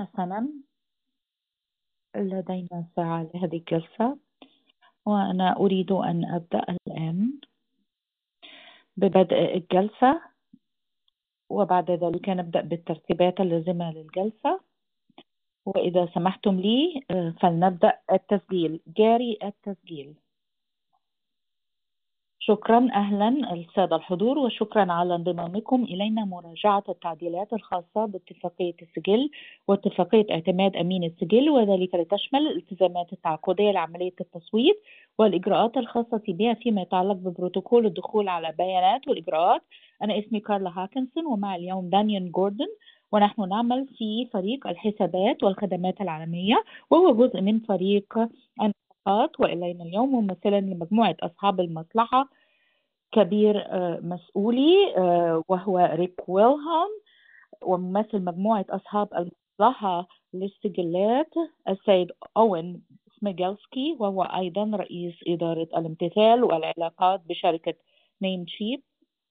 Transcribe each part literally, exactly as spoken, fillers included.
حسنا، لدينا ساعة لهذه الجلسة، وأنا أريد أن أبدأ الآن ببدء الجلسة، وبعد ذلك نبدأ بالترتيبات اللازمة للجلسة. وإذا سمحتم لي فلنبدأ التسجيل. جاري التسجيل. شكرا. أهلا السادة الحضور، وشكرا على انضمامكم إلينا مراجعة التعديلات الخاصة باتفاقية السجل واتفاقية اعتماد أمين السجل، وذلك لتشمل الالتزامات التعاقدية لعملية التصويت والإجراءات الخاصة بها فيما يتعلق ببروتوكول الدخول على بيانات والإجراءات. أنا اسمي كارلا هاكنسون، ومع اليوم دانيال جوردن، ونحن نعمل في فريق الحسابات والخدمات العالمية، وهو جزء من فريق وإلينا اليوم ممثلا لمجموعة أصحاب المصلحة كبير مسؤولي وهو ريك ويلهام، وممثل مجموعة أصحاب المصلحة للسجلات السيد أوين سميجلسكي، وهو أيضا رئيس إدارة الامتثال والعلاقات بشركة نيم شيب،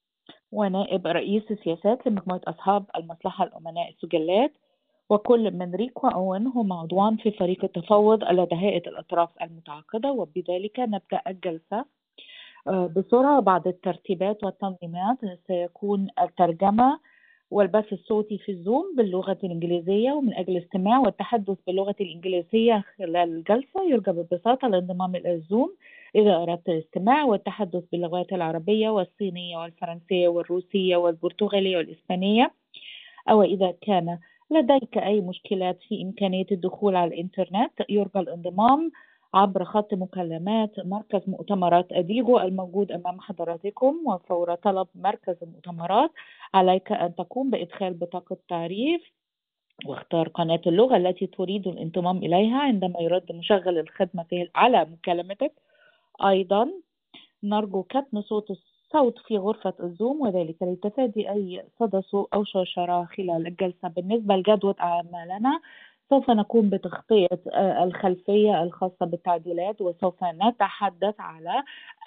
ونائب رئيس السياسات لمجموعة أصحاب المصلحة الأمناء السجلات. وكل من ريك وأوين هم عضوان في فريق التفاوض لدى هيئة الأطراف المتعاقدة. وبذلك نبدأ الجلسة بسرعة. بعد الترتيبات والتنظيمات سيكون الترجمة والبث الصوتي في الزوم باللغة الإنجليزية، ومن أجل الاستماع والتحدث باللغة الإنجليزية خلال الجلسة يرجى ببساطة الانضمام إلى الزوم إذا أردت الاستماع والتحدث باللغات العربية والصينية والفرنسية والروسية والبرتغالية والإسبانية، أو إذا كان لديك أي مشكلات في إمكانية الدخول على الإنترنت يرجى الانضمام عبر خط مكالمات مركز مؤتمرات أديغو الموجود أمام حضراتكم. وفور طلب مركز المؤتمرات عليك أن تقوم بإدخال بطاقة تعريف واختار قناة اللغة التي تريد الانضمام إليها عندما يرد مشغل الخدمة على مكالمتك. أيضا نرجو كتم صوت الصوت في غرفة الزوم، وذلك لتفادي أي صدى أو شرشرة خلال الجلسة. بالنسبة لجدول أعمالنا سوف نقوم بتغطية الخلفية الخاصة بالتعديلات، وسوف نتحدث على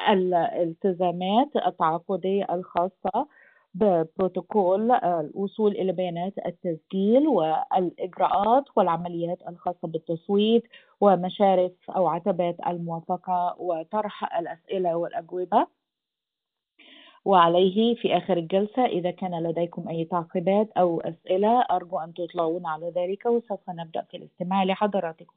الالتزامات التعاقدية الخاصة ببروتوكول الوصول إلى بيانات التسجيل والإجراءات والعمليات الخاصة بالتصويت ومشارف أو عتبات الموافقة وطرح الأسئلة والأجوبة. وعليه في آخر الجلسة إذا كان لديكم أي تعقيبات أو أسئلة أرجو أن تطلعون على ذلك، وسوف نبدأ في الاستماع لحضراتكم.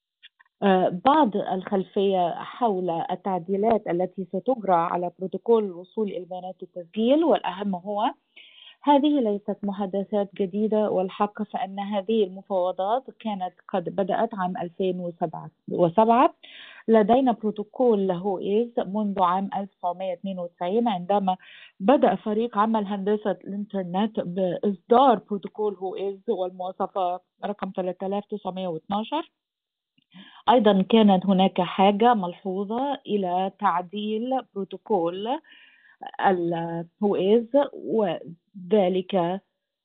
بعض الخلفية حول التعديلات التي ستجرى على بروتوكول الوصول إلى بيانات التسجيل، والأهم هو هذه ليست محادثات جديدة، والحق فإن هذه المفاوضات كانت قد بدأت عام ألفين وسبعة. لدينا بروتوكول هوئيز منذ عام ألف وتسعمائة واثنين وتسعين عندما بدأ فريق عمل هندسة الإنترنت بإصدار بروتوكول هوئيز والمواصفة رقم ثلاثة آلاف وتسعمائة واثني عشر. أيضا كانت هناك حاجة ملحوظة إلى تعديل بروتوكول الهوئيز، وذلك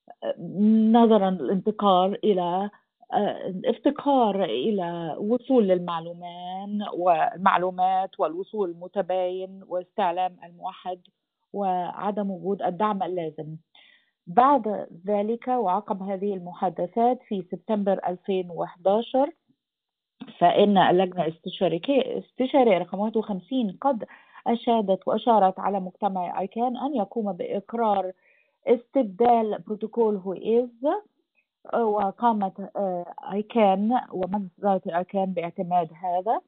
نظرا للانتقال إلى افتقار إلى وصول للمعلومات والمعلومات والوصول المتباين واستعلام الموحد وعدم وجود الدعم اللازم. بعد ذلك وعقب هذه المحادثات في سبتمبر ألفين وأحد عشر فإن اللجنة الاستشارية استشارية رقم واحد وخمسين قد أشادت وأشارت على مجتمع أيكان أن يقوم بإقرار استبدال بروتوكول هوئيز، وقامت أيكان ومجلس إدارة أيكان باعتماد هذا،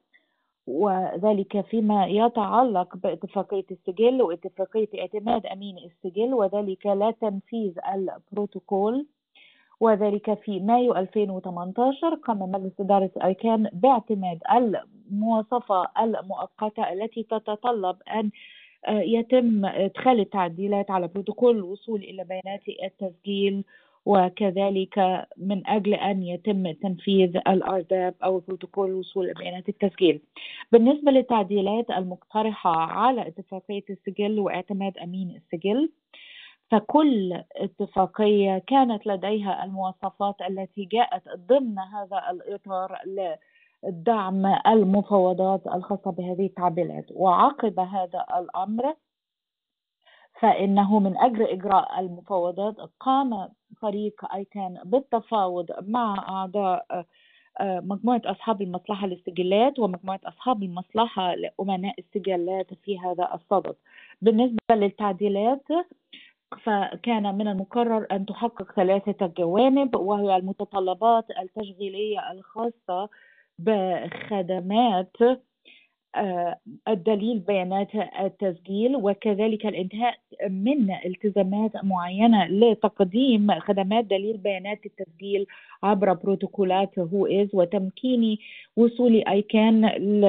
وذلك فيما يتعلق باتفاقية السجل واتفاقية اعتماد أمين السجل، وذلك لا تنفيذ البروتوكول. وذلك في مايو ألفين وثمانية عشر قام مجلس إدارة أيكان باعتماد المواصفة المؤقتة التي تتطلب أن يتم إدخال التعديلات على بروتوكول الوصول إلى بيانات التسجيل، وكذلك من أجل أن يتم تنفيذ الأرداب أو بروتوكول الوصول إلى بيانات التسجيل. بالنسبة للتعديلات المقترحة على اتفاقية السجل واعتماد أمين السجل، فكل اتفاقية كانت لديها المواصفات التي جاءت ضمن هذا الإطار لدعم المفاوضات الخاصة بهذه التعديلات. وعقب هذا الأمر فإنه من أجل إجراء المفاوضات قام فريق أيكان بالتفاوض مع أعضاء آه، مجموعة أصحاب المصلحة للسجلات ومجموعة أصحاب المصلحة لأمناء السجلات في هذا الصدد. بالنسبة للتعديلات فكان من المقرر أن تحقق ثلاثة جوانب، وهي المتطلبات التشغيلية الخاصة بخدمات آه، الدليل بيانات التسجيل، وكذلك الانتهاء من التزامات معينة لتقديم خدمات دليل بيانات التسجيل عبر بروتوكولات هو إز، وتمكين وصول أيكان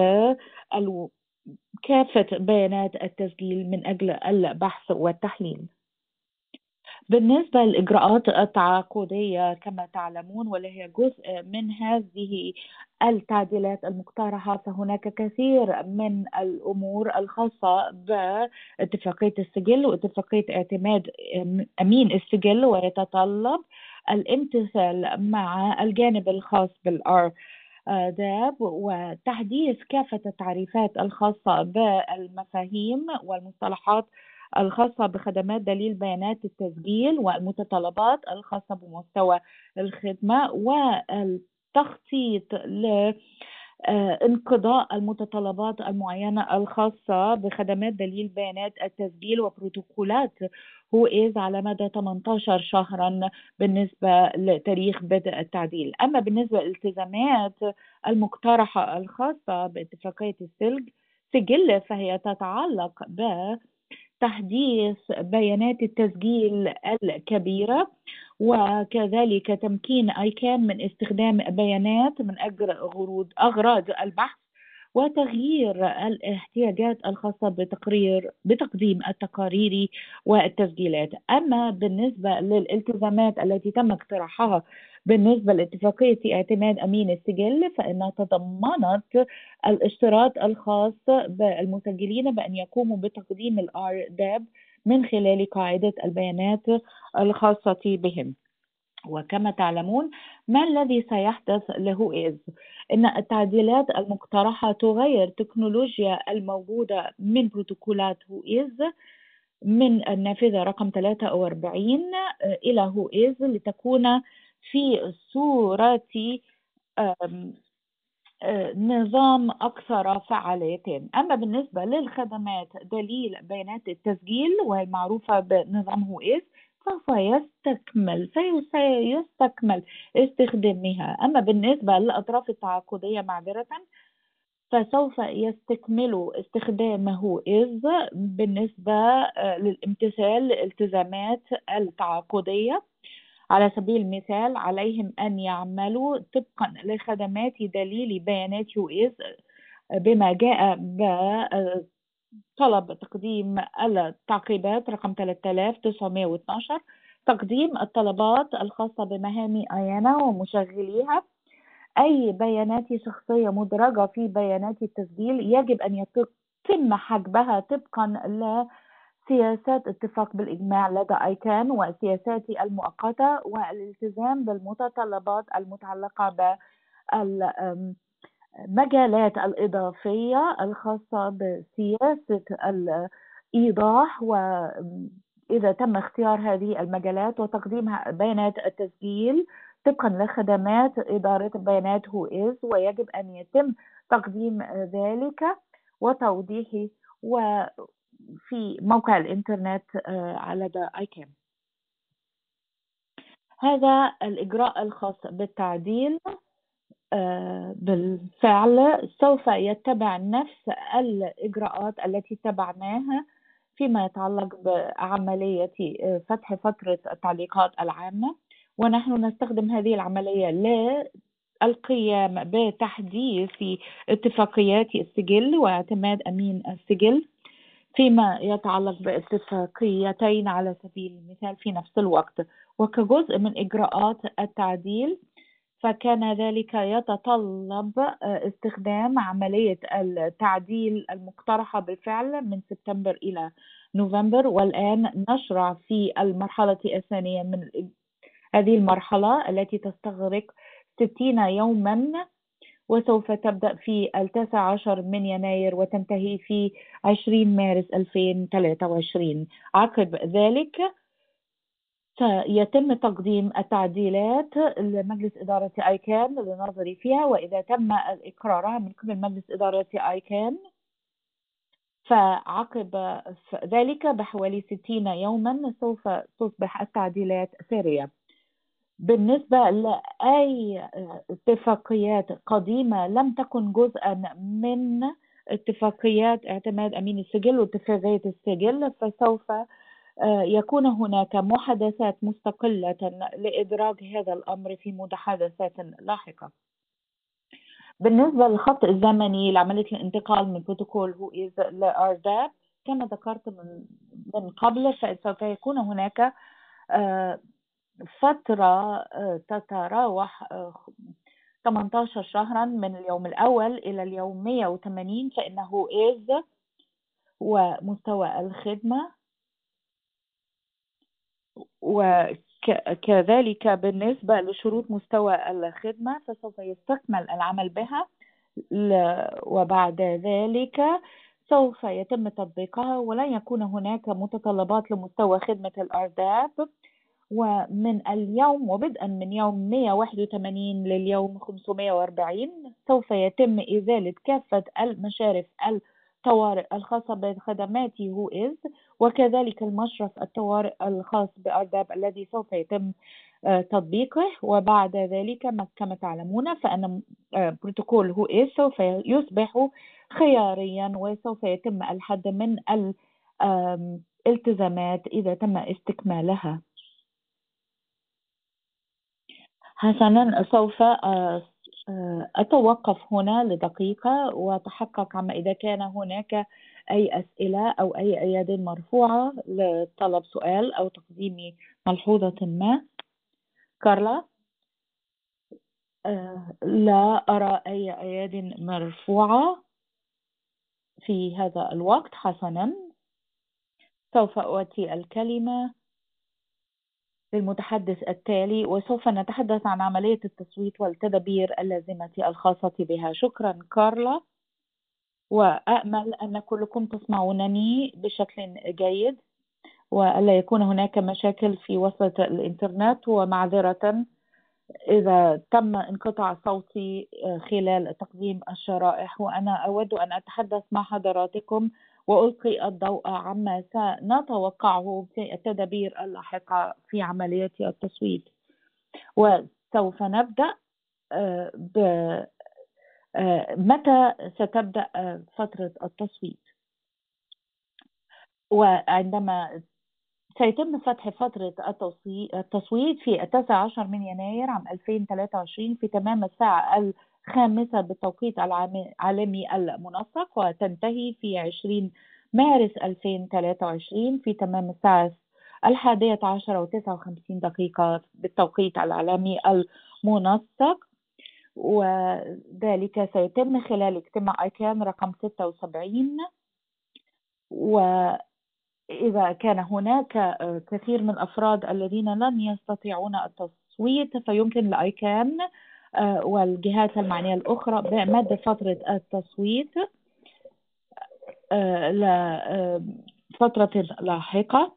لكافة بيانات التسجيل من أجل البحث والتحليل. بالنسبة للإجراءات التعاقدية كما تعلمون واللي هي جزء من هذه التعديلات المقترحة، فهناك كثير من الأمور الخاصة باتفاقية السجل واتفاقية اعتماد أمين السجل، ويتطلب الامتثال مع الجانب الخاص بالآر داب وتحديث كافة التعريفات الخاصة بالمفاهيم والمصطلحات الخاصة بخدمات دليل بيانات التسجيل والمتطلبات الخاصة بمستوى الخدمة والتخطيط لانقضاء المتطلبات المعينة الخاصة بخدمات دليل بيانات التسجيل وبروتوكولات هو إز على مدى ثمانية عشر شهرا بالنسبة لتاريخ بدء التعديل. أما بالنسبة للالتزامات المقترحة الخاصة باتفاقية السلج سجل فهي تتعلق ب تحديث بيانات التسجيل الكبيرة، وكذلك تمكين أيكان من استخدام بيانات من أجل أغراض البحث، وتغيير الاحتياجات الخاصة بتقرير بتقديم التقارير والتسجيلات. أما بالنسبة للالتزامات التي تم اقتراحها بالنسبة لاتفاقية اعتماد أمين السجل، فإنها تضمنت الاشتراط الخاص بالمسجلين بأن يقوموا بتقديم الآر داب من خلال قاعدة البيانات الخاصة بهم. وكما تعلمون ما الذي سيحدث لهو إز؟ إن التعديلات المقترحة تغير تكنولوجيا الموجودة من بروتوكولات هو إز من النافذة رقم ثلاثة وأربعين إلى هو إز لتكون في صورة نظام أكثر فعالية. أما بالنسبة للخدمات دليل بيانات التسجيل والمعروفة بنظام هو إز سوف يستكمل سيستكمل استخدامها. أما بالنسبة للأطراف التعاقدية معذرة فسوف يستكملوا استخدامه إز بالنسبة للامتثال للالتزامات التعاقدية. على سبيل المثال عليهم أن يعملوا طبقا لخدمات دليل بيانات يو إز بما جاء بطلب تقديم التعقيبات رقم ثلاثة آلاف وتسعمائة واثني عشر، تقديم الطلبات الخاصة بمهام أيانا ومشغليها. أي بيانات شخصية مدرجة في بيانات التسجيل يجب أن يتم حجبها طبقا ل سياسات اتفاق بالإجماع لدى أيكان وسياسات المؤقتة، والالتزام بالمتطلبات المتعلقة بالمجالات الإضافية الخاصة بسياسة الإيضاح، وإذا تم اختيار هذه المجالات وتقديمها بيانات التسجيل طبقا لخدمات إدارة البيانات هو إز، ويجب أن يتم تقديم ذلك وتوضيحه و في موقع الإنترنت على لدى أيكان. هذا الإجراء الخاص بالتعديل بالفعل سوف يتبع نفس الإجراءات التي اتبعناها فيما يتعلق بعملية فتح فترة التعليقات العامة، ونحن نستخدم هذه العملية للقيام بتحديث اتفاقيات السجل واعتماد أمين السجل فيما يتعلق باتفاقيتين على سبيل المثال في نفس الوقت. وكجزء من إجراءات التعديل فكان ذلك يتطلب استخدام عملية التعديل المقترحة بالفعل من سبتمبر إلى نوفمبر، والآن نشرع في المرحلة الثانية من هذه المرحلة التي تستغرق ستين يوما، وسوف تبدأ في التاسع عشر من يناير وتنتهي في عشرين مارس ألفين وثلاثة وعشرين. عقب ذلك سيتم تقديم التعديلات لمجلس إدارة آيكان للنظر فيها، وإذا تم إقرارها من قبل مجلس إدارة آيكان فعقب ذلك بحوالي ستين يوما سوف تصبح التعديلات سارية. بالنسبة لأي اتفاقيات قديمة لم تكن جزءا من اتفاقيات اعتماد أمين السجل واتفاقية السجل، فسوف يكون هناك محادثات مستقلة لإدراج هذا الأمر في محادثات لاحقة. بالنسبة للخط الزمني لعملية الانتقال من بروتوكول هو إز لأرداب كما ذكرت من من قبل، فسوف يكون هناك فترة تتراوح ثمانية عشر شهرا من اليوم الأول إلى اليوم مئة وثمانين، فإنه إز ومستوى الخدمة، وكذلك بالنسبة لشروط مستوى الخدمة فسوف يستكمل العمل بها، وبعد ذلك سوف يتم تطبيقها ولن يكون هناك متطلبات لمستوى خدمة الأرداب. ومن اليوم وبدءا من يوم مئة وواحد وثمانين لليوم خمسمئة وأربعين سوف يتم إزالة كافة المشارف الطوارئ الخاصة بخدمات هو إز، وكذلك المشرف الطوارئ الخاص بأرداب الذي سوف يتم تطبيقه. وبعد ذلك كما تعلمون فإن بروتوكول هو إز سوف يصبح خياريا وسوف يتم الحد من الالتزامات إذا تم استكمالها. حسنا، سوف أتوقف هنا لدقيقة وأتحقق عما إذا كان هناك أي أسئلة أو أي أيادي مرفوعة لطلب سؤال أو تقديم ملحوظة ما. كارلا؟ لا أرى أي أيادي مرفوعة في هذا الوقت. حسنا، سوف أؤتي الكلمة للمتحدث التالي وسوف نتحدث عن عملية التصويت والتدابير اللازمة الخاصة بها. شكرا كارلا، وأأمل أن كلكم تسمعونني بشكل جيد وألا يكون هناك مشاكل في وصلة الإنترنت، ومعذرة إذا تم انقطاع صوتي خلال تقديم الشرائح. وأنا أود أن أتحدث مع حضراتكم وألقي الضوء عما سنتوقعه في التدابير اللاحقة في عملية التصويت. وسوف نبدأ ب متى ستبدأ فترة التصويت، وعندما سيتم فتح فترة التصويت في التاسع عشر من يناير عام ألفين وثلاثة وعشرين في تمام الساعة الخامسة بالتوقيت العالمي المنسق، وتنتهي في عشرين مارس ألفين وثلاثة وعشرين في تمام الساعة الحادية عشرة وتسعة وخمسين دقيقة بالتوقيت العالمي المنسق. وذلك سيتم خلال اجتماع آيكان رقم ستة وسبعين. وإذا كان هناك كثير من الأفراد الذين لن يستطيعون التصويت فيمكن لآيكان والجهات المعنية الأخرى بمد فترة التصويت لفترة لاحقة.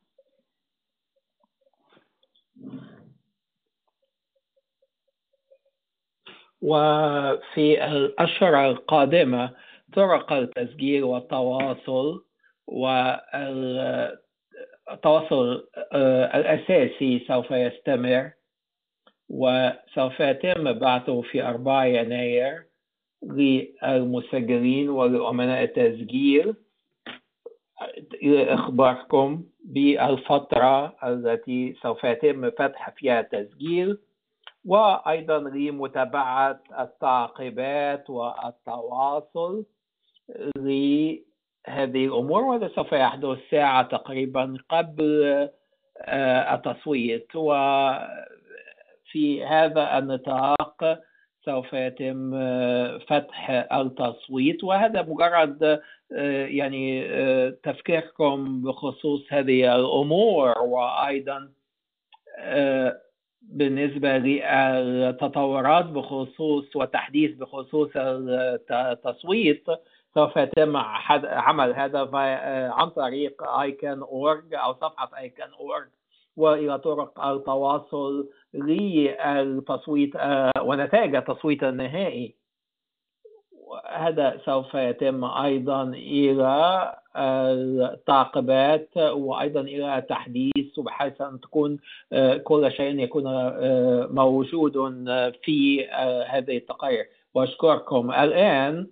وفي الأشهر القادمة طرق التسجيل والتواصل والتواصل الأساسي سوف يستمر، وسوف يتم بعثه في أربعة يناير للمسجلين ولأمناء التسجيل لإخباركم بالفترة التي سوف يتم فتح فيها التسجيل، وأيضا لمتابعة التعقيبات والتواصل لهذه الأمور، وهذا سوف يحدث ساعة تقريبا قبل التصويت. وفي هذا النطاق سوف يتم فتح التصويت، وهذا مجرد يعني تفكيركم بخصوص هذه الأمور. وأيضا بالنسبة للتطورات بخصوص وتحديث بخصوص التصويت سوف يتم عمل هذا عن طريق آي كان دوت أورج أو صفحة آي كان دوت أورج وإلى طرق التواصل للتصويت ونتائج التصويت النهائي. هذا سوف يتم أيضا إلى التعقيبات وأيضا إلى تحديث بحيث أن تكون كل شيء يكون موجود في هذه التقارير. وأشكركم. الآن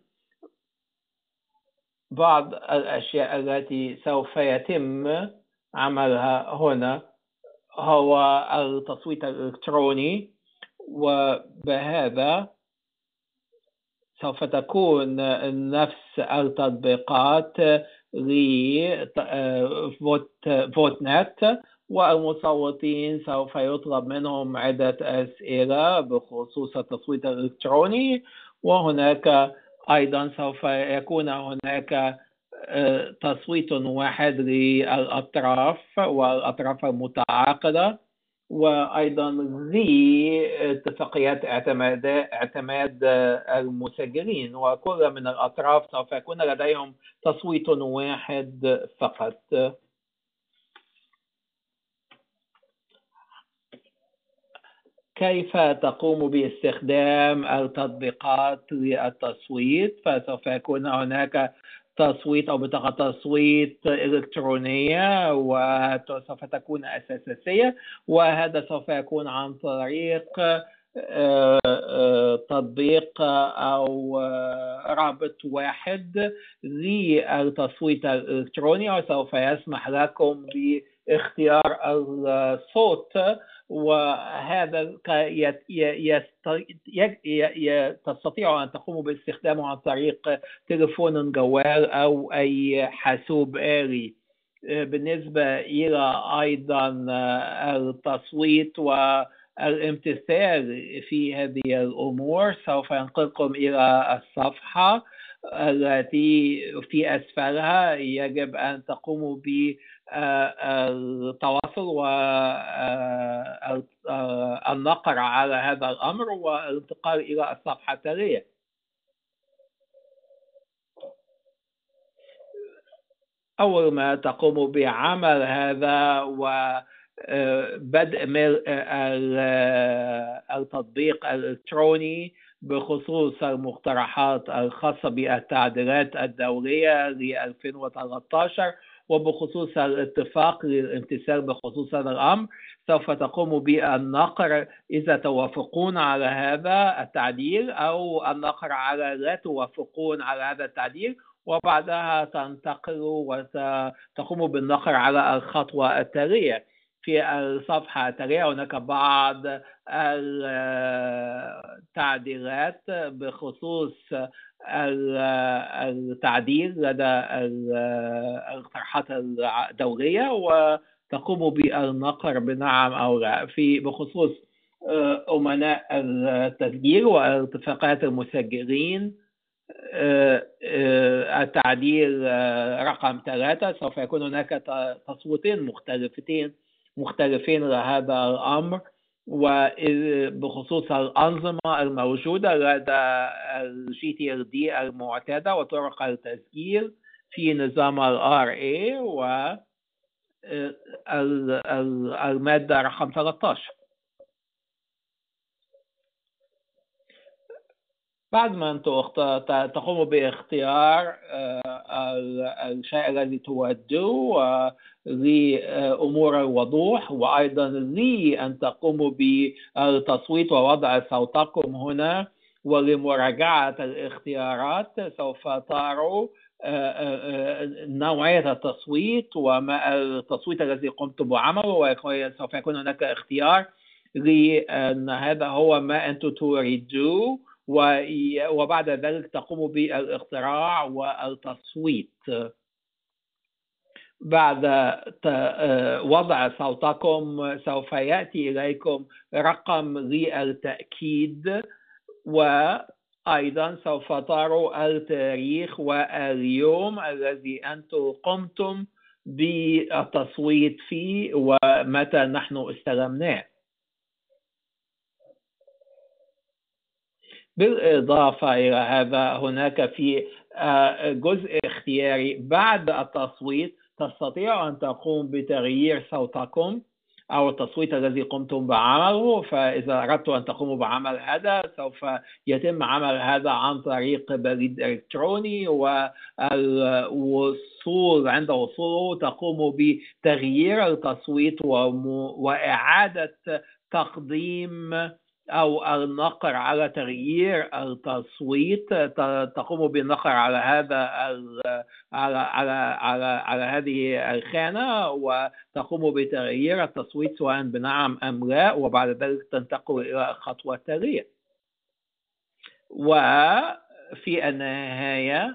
بعض الأشياء التي سوف يتم عملها هنا هو التصويت الإلكتروني، وبهذا سوف تكون نفس التطبيقات لفوت نت، والمصوتين سوف يطلب منهم عدة أسئلة بخصوص التصويت الإلكتروني، وهناك أيضا سوف يكون هناك تصويت واحد للأطراف والأطراف المتعاقدة، وأيضا لاتفاقيات اعتماد اعتماد المسجلين، وكل من الأطراف سوف يكون لديهم تصويت واحد فقط. كيف تقوم باستخدام التطبيقات للتصويت؟ فسوف يكون هناك تصويت أو بطاقة تصويت إلكترونية وسوف تكون أساسية، وهذا سوف يكون عن طريق تطبيق أو رابط واحد للتصويت الإلكتروني، وسوف يسمح لكم باختيار الصوت، وهذا تستطيع أن تقوموا باستخدامه عن طريق تليفون جوال أو أي حاسوب آلي. بالنسبة إلى أيضا التصويت والامتثال في هذه الأمور سوف ينقلكم إلى الصفحة التي في أسفلها. يجب أن تقوموا بالتواصل والنقر على هذا الأمر والانتقال إلى الصفحة التالية. أول ما تقوم بعمل هذا وبدء ملء التطبيق الإلكتروني بخصوص المقترحات الخاصة بالتعديلات الدولية ل ألفين وثلاثة عشر وبخصوص الاتفاق للامتثال بخصوص هذا الأمر، سوف تقوم بالنقر إذا توافقون على هذا التعديل أو النقر على لا توافقون على هذا التعديل، وبعدها تنتقلوا وتقوموا بالنقر على الخطوة التالية. في الصفحة التالية هناك بعض التعديلات بخصوص التعديل لدى الاقتراحات الدولية، وتقوم بالنقر بنعم أو لا. في بخصوص أمناء التسجيل واتفاقات المسجلين، التعديل رقم ثلاثة سوف يكون هناك تصويتين مختلفتين مختلفين لهذا الأمر، وبخصوص الأنظمة الموجودة لدى الجي تي ال دي المعتادة وطرق التسجيل في نظام ال آر إيه والمادة رقم ثلاثة عشر. بعد ما أنتم تقوموا باختيار الشيء الذي تودوه لأمور الوضوح، وأيضا لأن تقوموا بالتصويت ووضع صوتكم هنا ولمراجعة الاختيارات، سوف تروا نوعية التصويت وما التصويت الذي قمت بعمله، وسوف يكون هناك اختيار لأن هذا هو ما أنتم تريدوه، وبعد ذلك تقوموا بالاختراع والتصويت. بعد وضع صوتكم سوف يأتي إليكم رقم للتأكيد، وأيضا سوف تروا التاريخ واليوم الذي أنتم قمتم بالتصويت فيه ومتى نحن استلمناه. بالإضافة إلى هذا هناك في جزء اختياري بعد التصويت تستطيع أن تقوم بتغيير صوتكم أو التصويت الذي قمتم بعمله. فإذا أردتم أن تقوموا بعمل هذا سوف يتم عمل هذا عن طريق بريد إلكتروني، والوصول عند وصوله تقوم بتغيير التصويت وإعادة تقديم أو النقر على تغيير التصويت. تقوم بالنقر على هذا على على على على هذه الخانة وتقوم بتغيير التصويت سواء بنعم أم لا، وبعد ذلك تنتقل إلى الخطوة التالية. وفي النهاية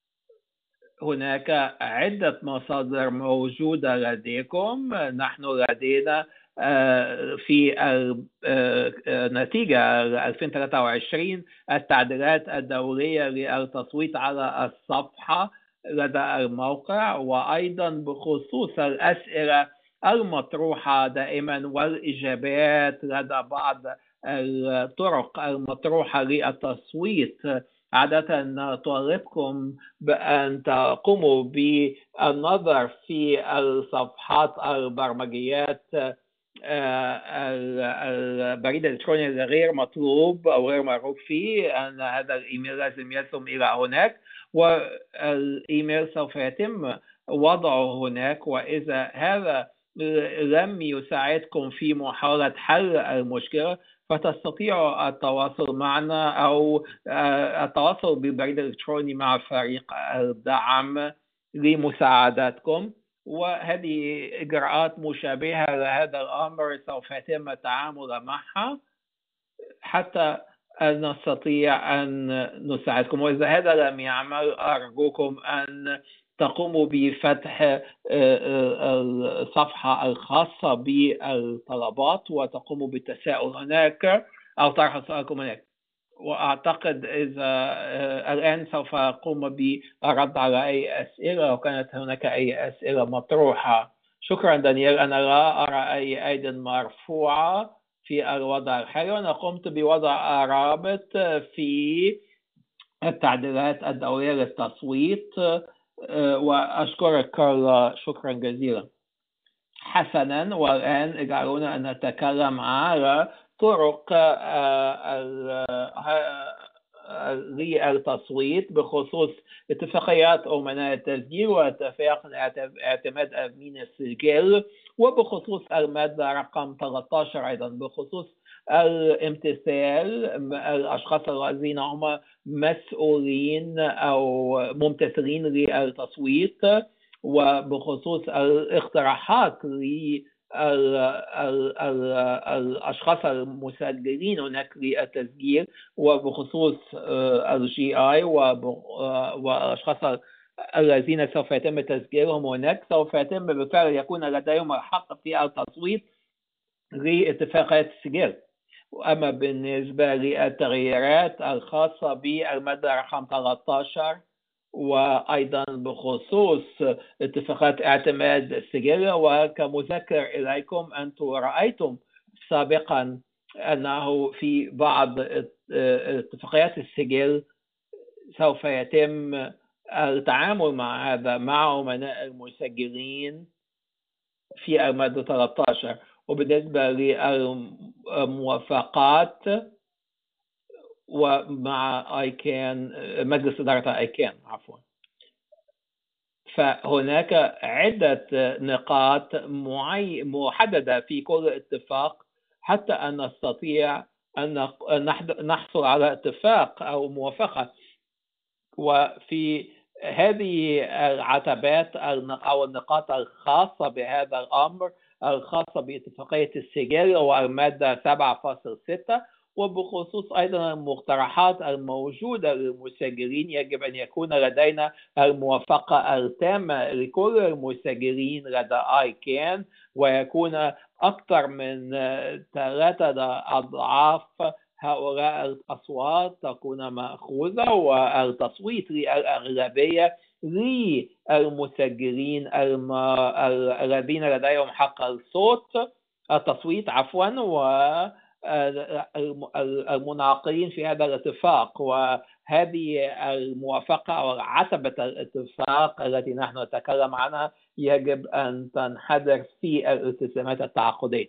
هناك عدة مصادر موجودة لديكم. نحن لدينا في النتيجة ألفين وثلاثة وعشرين التعديلات الدورية للتصويت على الصفحة لدى الموقع، وأيضا بخصوص الأسئلة المطروحة دائما والإجابات لدى بعض الطرق المطروحة للتصويت. عادة نطالبكم بأن تقوموا بالنظر في الصفحات البرمجيات البريد الإلكتروني غير مطلوب أو غير مرغوب فيه، أن هذا الإيميل لازم يصل إلى هناك، والإيميل سوف يتم وضعه هناك. وإذا هذا لم يساعدكم في محاولة حل المشكلة فتستطيعوا التواصل معنا أو التواصل بالبريد الإلكتروني مع فريق الدعم لمساعدتكم. وهذه إجراءات مشابهة لهذا الأمر سوف يتم التعامل معها حتى نستطيع أن نساعدكم. وإذا هذا لم يعمل أرجوكم أن تقوموا بفتح الصفحة الخاصة بالطلبات وتقوموا بالتساؤل هناك أو طرح سؤالكم هناك. وأعتقد إذا الآن سوف أقوم بالرد على أي أسئلة لو كانت هناك أي أسئلة مطروحة. شكرا دانيال. أنا لا أرى أي أيد مرفوعة في الوضع الحالي، وأنا قمت بوضع رابط في التعديلات الدورية للتصويت، وأشكرك كارلا، شكرا جزيلا. حسنا، والآن اجعلونا أن نتكلم على طرق للتصويت بخصوص اتفاقيات أمناء التسجيل واتفاق اعتماد أمين السجل، وبخصوص المادة رقم ثلاثة عشر أيضا بخصوص الامتثال الأشخاص الذين هم مسؤولين أو ممتثلين للتصويت، وبخصوص الاقتراحات للأشخاص المسجلين هناك للتسجيل، وبخصوص الجي آي والأشخاص الذين سوف يتم تسجيلهم هناك سوف يتم بالفعل يكون لديهم الحق في التصويت لاتفاقية السجل. وأما بالنسبة للتغييرات الخاصة بالمادة رقم ثلاثة عشر وأيضا بخصوص اتفاقات اعتماد السجل، وكمذكر إليكم أنتم رأيتم سابقا أنه في بعض اتفاقيات السجل سوف يتم التعامل مع هذا مع أمناء المسجلين في المادة ثلاثة عشر. وبالنسبة للموافقات ومع ايكان مجلس إدارة ايكان عفوا، فهناك عدة نقاط معي محددة في كل اتفاق حتى أن نستطيع أن نحصل على اتفاق أو موافقة. وفي هذه العتبات أو النقاط الخاصة بهذا الأمر الخاصة باتفاقية السجل والمادة سبعة فاصلة ستة، وبخصوص أيضا المقترحات الموجودة للمسجلين يجب أن يكون لدينا الموافقة التامة لكل المسجلين لدى آيكان، ويكون أكثر من ثلاثة أضعاف هؤلاء الأصوات تكون مأخوذة، والتصويت للأغلبية للمسجلين الذين لديهم حق الصوت التصويت عفوا، و المنعقدين في هذا الاتفاق، وهذه الموافقة أو عتبة الاتفاق التي نحن نتكلم عنها يجب أن تنحدر في الالتزامات التعاقدية.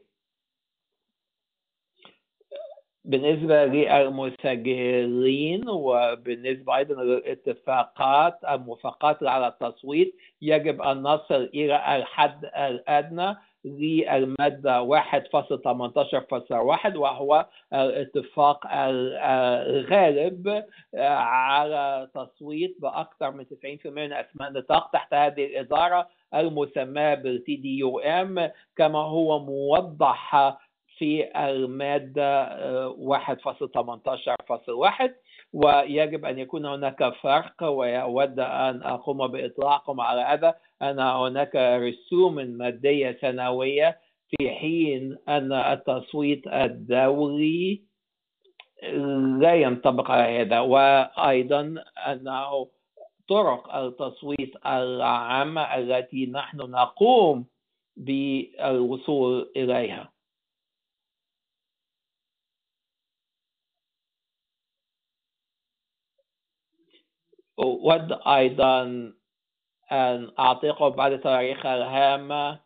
بالنسبة للمسجلين وبالنسبة أيضا للاتفاقات الموافقات على التصويت، يجب أن نصل إلى الحد الأدنى للمادة واحد فاصلة ثمانية عشر فاصلة واحد، وهو الاتفاق الغالب على تصويت بأكثر من تسعين بالمئة من أسماء النطاق تحت هذه الإدارة المسماة بالتي دي يو إم، كما هو موضح في المادة واحد فاصلة ثمانية عشر فاصلة واحد. ويجب أن يكون هناك فرق، وأود أن أقوم بإطلاعكم على هذا، أن هناك رسوم مادية سنوية، في حين أن التصويت الدوري لا ينطبق على هذا، وأيضا أنه طرق التصويت العامة التي نحن نقوم بالوصول إليها. أود أيضا أن أعطيكم بعض التواريخ الهامة،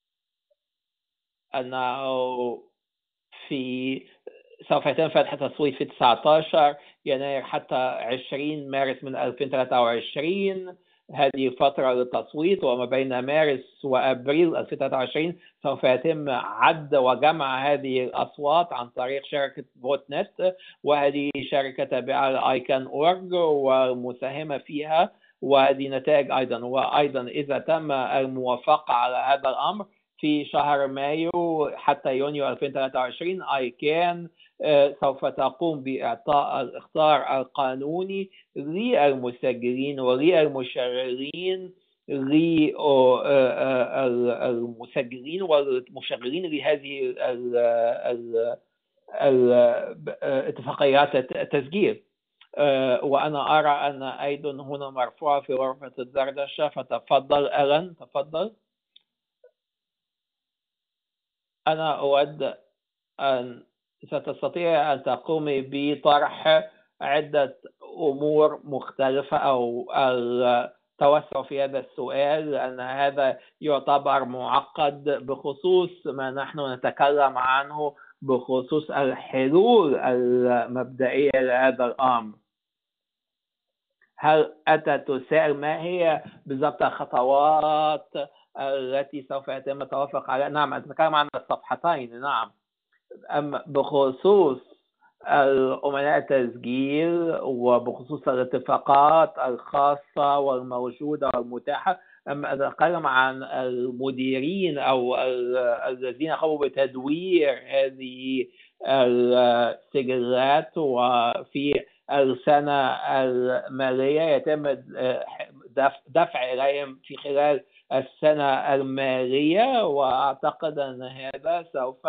أنه في سوف يتم فتح تصويت في تسعة عشر يناير حتى عشرين مارس من ألفين وثلاثة وعشرين، هذه فترة للتصويت، وما بين مارس وأبريل ألفين وثلاثة وعشرين سوف يتم عد وجمع هذه الأصوات عن طريق شركة فوت نت، وهذه شركة تابعة لآيكان أورج ومساهمة فيها، وهذه نتائج أيضا. وأيضا إذا تم الموافقة على هذا الأمر في شهر مايو حتى يونيو ألفين وثلاثة وعشرين، آيكان سوف تقوم بإعطاء الاختيار القانوني للمسجلين وللمشغلين للمسجلين والمشغلين لهذه الاتفاقيات التسجيل. وأنا أرى أن أيضا هنا مرفوعة في غرفة الدردشة، فتفضل ألان، تفضل. أنا أود أن ستستطيع أن تقومي بطرح عدة أمور مختلفة أو التوسع في هذا السؤال، لأن هذا يعتبر معقد بخصوص ما نحن نتكلم عنه بخصوص الحلول المبدئية لهذا الأمر. هل أنت تسأل ما هي بالضبط الخطوات التي سوف يتم التوافق عليها؟ نعم، أتكلم عن الصفحتين. نعم، أما بخصوص أمناء التسجيل وبخصوص الاتفاقات الخاصة والموجودة والمتاحة، أما أتكلم عن المديرين أو الذين قاموا بتدوير هذه السجلات، وفي السنة المالية يتم دفع إليهم في خلال السنة المالية، وأعتقد أن هذا سوف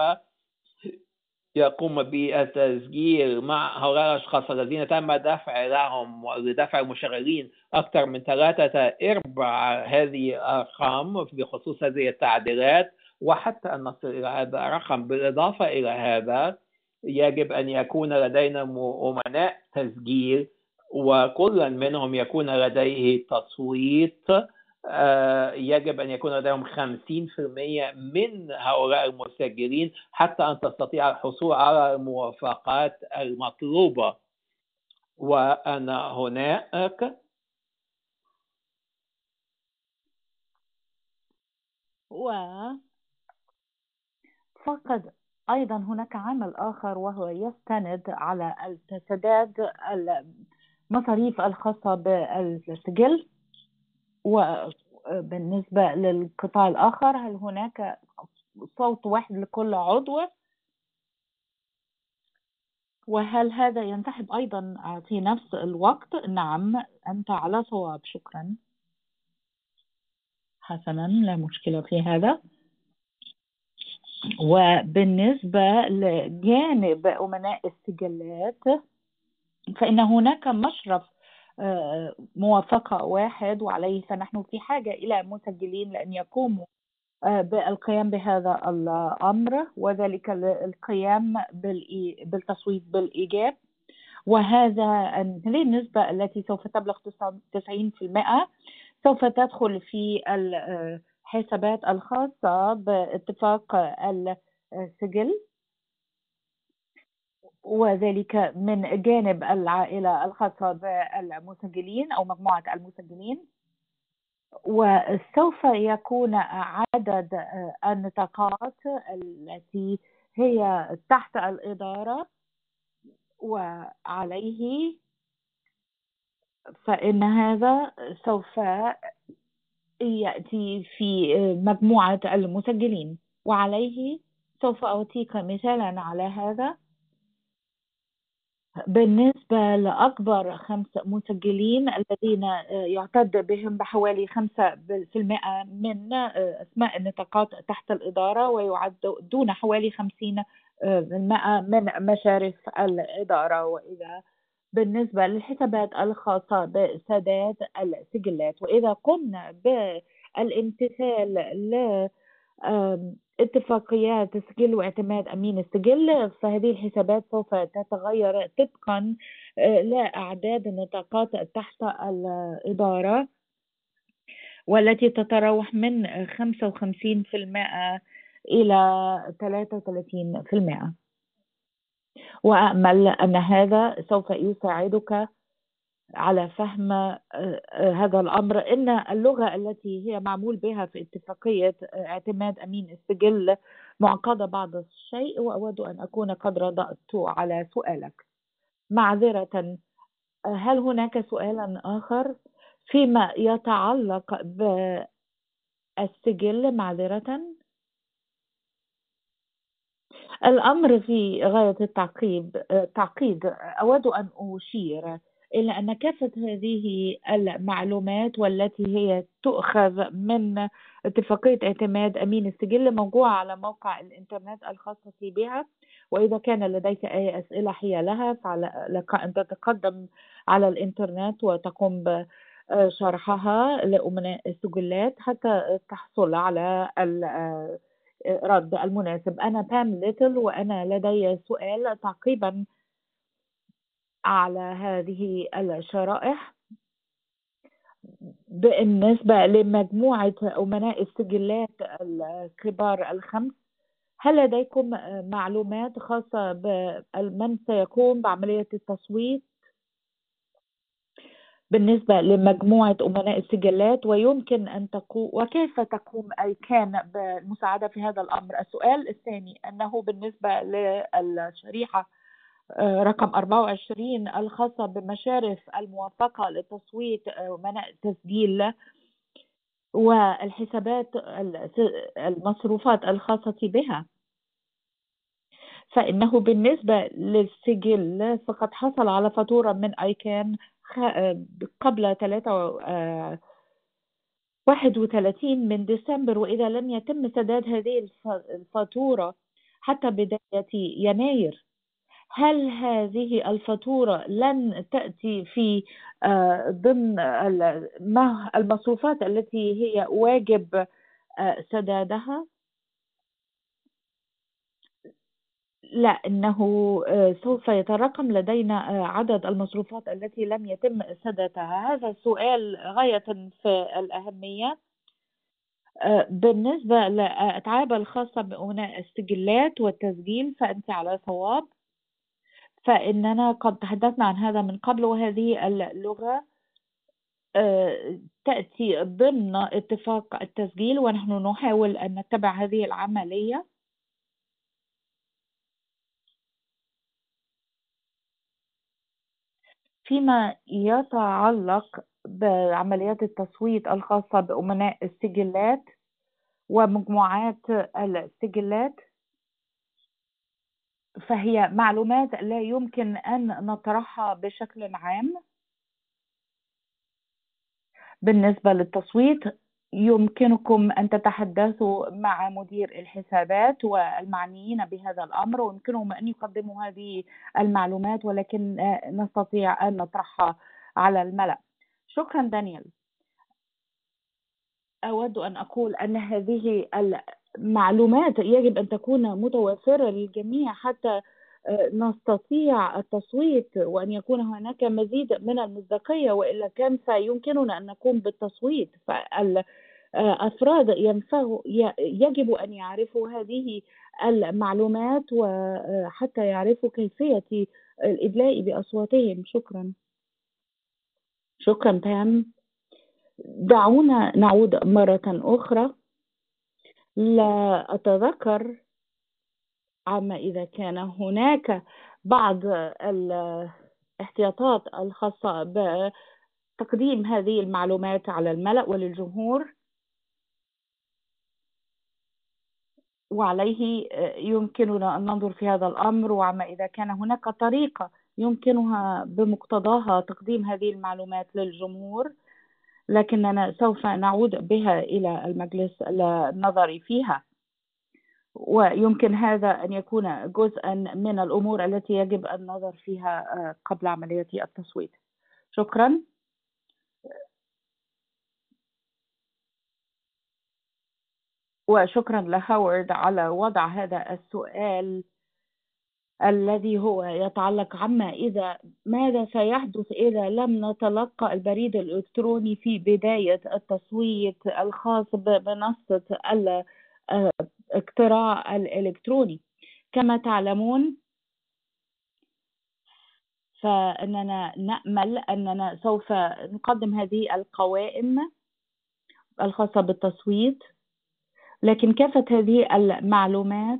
يقوم بالتسجيل مع هؤلاء الأشخاص الذين تم دفع لهم ولدفع المشغلين أكثر من ثلاثة أرباع هذه الأرقام بخصوص هذه التعديلات، وحتى أن نصل إلى هذا الرقم. بالإضافة إلى هذا يجب أن يكون لدينا أمناء تسجيل، وكل منهم يكون لديه تصويت. يجب أن يكون لديهم خمسين بالمئة من هؤلاء المسجلين حتى أن تستطيع الحصول على الموافقات المطلوبة. وأن هناك وفقد أيضا هناك عامل آخر، وهو يستند على التسديد المصاريف الخاصة بالسجل. وبالنسبة للقطاع الآخر، هل هناك صوت واحد لكل عضو؟ وهل هذا ينسحب أيضا في نفس الوقت؟ نعم، أنت على صواب. شكرا. حسنا، لا مشكلة في هذا. وبالنسبة لجانب أمناء السجلات، فإن هناك مشرف موافقة واحد، وعليه فنحن في حاجة إلى مسجلين لأن يقوموا بالقيام بهذا الأمر، وذلك القيام بالتصويت بالإيجاب، وهذا النسبة التي سوف تبلغ تسعين بالمئة سوف تدخل في الحسابات الخاصة باتفاق السجل، وذلك من جانب العائلة الخاصة بالمسجلين أو مجموعة المسجلين. وسوف يكون عدد النطاقات التي هي تحت الإدارة، وعليه فإن هذا سوف يأتي في مجموعة المسجلين، وعليه سوف أعطيك مثالا على هذا. بالنسبة لأكبر خمس مسجلين الذين يعتد بهم بحوالي خمسة بالمئة من أسماء النطاقات تحت الإدارة، ويعدون حوالي خمسين بالمئة من مشارف الإدارة. وإذا بالنسبة للحسابات الخاصة بسداد السجلات، وإذا قمنا بالامتثال ل اتفاقيات سجل واعتماد أمين السجل، فهذه الحسابات سوف تتغير طبقا لأعداد النطاقات تحت الإدارة، والتي تتراوح من خمسة وخمسين بالمئة إلى ثلاثة وثلاثين بالمئة. وأأمل أن هذا سوف يساعدك على فهم هذا الأمر، إن اللغة التي هي معمول بها في اتفاقية اعتماد أمين السجل معقدة بعض الشيء، وأود أن أكون قد رددت على سؤالك. معذرة، هل هناك سؤال آخر فيما يتعلق بالسجل؟ معذرة، الأمر في غاية التعقيد. تعقيد أود أن أشير إلى أن كافة هذه المعلومات والتي هي تؤخذ من اتفاقية اعتماد أمين السجل موجودة على موقع الإنترنت الخاصة بها، وإذا كان لديك أي أسئلة حيالها فلك أن تتقدم على الإنترنت وتقوم بشرحها لأمناء السجلات حتى تحصل على الرد المناسب. أنا بام ليتل، وأنا لدي سؤال تعقيبا على هذه الشرائح. بالنسبة لمجموعة أمناء السجلات الكبار الخمس، هل لديكم معلومات خاصة بمن سيقوم بعملية التصويت بالنسبة لمجموعة أمناء السجلات، ويمكن أن تقوم وكيف تقوم أي كان بالمساعدة في هذا الأمر؟ السؤال الثاني أنه بالنسبة للشريحة رقم أربعة وعشرين الخاصة بمشارف الموافقة لتصويت أمناء التسجيل والحسابات المصروفات الخاصة بها، فإنه بالنسبة للسجل فقد حصل على فاتورة من أيكان قبل واحد وثلاثين من ديسمبر، وإذا لم يتم سداد هذه الفاتورة حتى بداية يناير، هل هذه الفاتورة لن تأتي في ضمن المصروفات التي هي واجب سدادها؟ لا، إنه سوف يتراكم لدينا عدد المصروفات التي لم يتم سدادها. هذا السؤال غاية في الأهمية. بالنسبة للأتعاب الخاصة بأمناء السجلات والتسجيل فأنت على صواب، فإننا قد تحدثنا عن هذا من قبل، وهذه اللغة تأتي ضمن اتفاق التسجيل، ونحن نحاول أن نتبع هذه العملية. فيما يتعلق بعمليات التصويت الخاصة بأمناء السجلات ومجموعات السجلات، فهي معلومات لا يمكن أن نطرحها بشكل عام. بالنسبة للتصويت يمكنكم أن تتحدثوا مع مدير الحسابات والمعنيين بهذا الأمر، ويمكنهم أن يقدموا هذه المعلومات، ولكن نستطيع أن نطرحها على الملأ. شكرا دانيال. أود أن أقول أن هذه المعلومات يجب أن تكون متوفرة للجميع حتى نستطيع التصويت وأن يكون هناك مزيد من المصداقية، وإلا كان سيمكننا أن نقوم بالتصويت. فالأفراد ينفعوا يجب أن يعرفوا هذه المعلومات وحتى يعرفوا كيفية الإدلاء بأصواتهم. شكرا. شكرا بام. دعونا نعود مرة أخرى. لا أتذكر عما إذا كان هناك بعض الاحتياطات الخاصة بتقديم هذه المعلومات على الملأ وللجمهور، وعليه يمكننا أن ننظر في هذا الأمر، وعما إذا كان هناك طريقة يمكنها بمقتضاها تقديم هذه المعلومات للجمهور، لكننا سوف نعود بها إلى المجلس للنظر فيها، ويمكن هذا أن يكون جزءا من الأمور التي يجب النظر فيها قبل عملية التصويت. شكرا. وشكرا لهاورد على وضع هذا السؤال الذي هو يتعلق عما إذا ماذا سيحدث إذا لم نتلقى البريد الإلكتروني في بداية التصويت الخاص بمنصة الاقتراع الإلكتروني. كما تعلمون فإننا نأمل أننا سوف نقدم هذه القوائم الخاصة بالتصويت، لكن كافة هذه المعلومات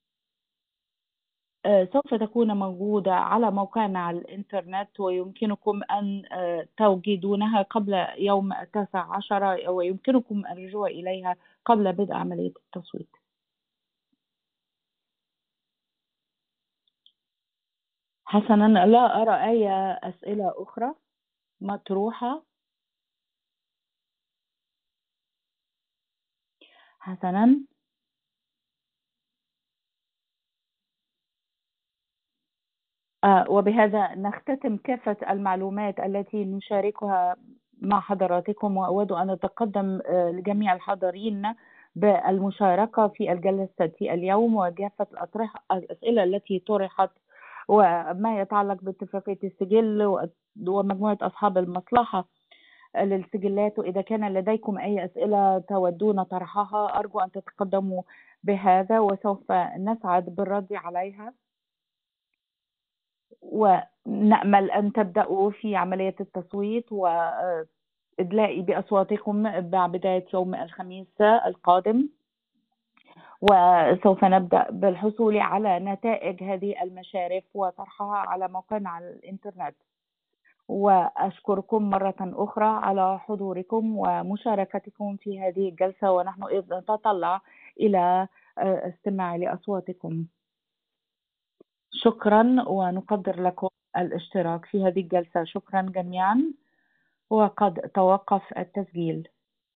سوف تكون موجودة على موقعنا على الإنترنت، ويمكنكم أن توجدونها قبل يوم التاسع عشر، ويمكنكم الرجوع إليها قبل بدء عملية التصويت. حسنا، لا أرى أي أسئلة أخرى مطروحة. حسنا، آه وبهذا نختتم كافة المعلومات التي نشاركها مع حضراتكم، وأود أن أتقدم آه لجميع الحاضرين بالمشاركة في الجلسة اليوم وكافة الأسئلة التي طرحت وما يتعلق باتفاقية السجل ومجموعة أصحاب المصلحة للسجلات. وإذا كان لديكم أي أسئلة تودون طرحها أرجو أن تتقدموا بهذا، وسوف نسعد بالرد عليها، ونأمل أن تبدأوا في عملية التصويت وإدلاء بأصواتكم مع بداية يوم الخميس القادم، وسوف نبدأ بالحصول على نتائج هذه المشارف وطرحها على موقعنا على الإنترنت. وأشكركم مرة أخرى على حضوركم ومشاركتكم في هذه الجلسة، ونحن نتطلع إلى استماع لأصواتكم. شكرا، ونقدر لكم الاشتراك في هذه الجلسة. شكرا جميعا، وقد توقف التسجيل.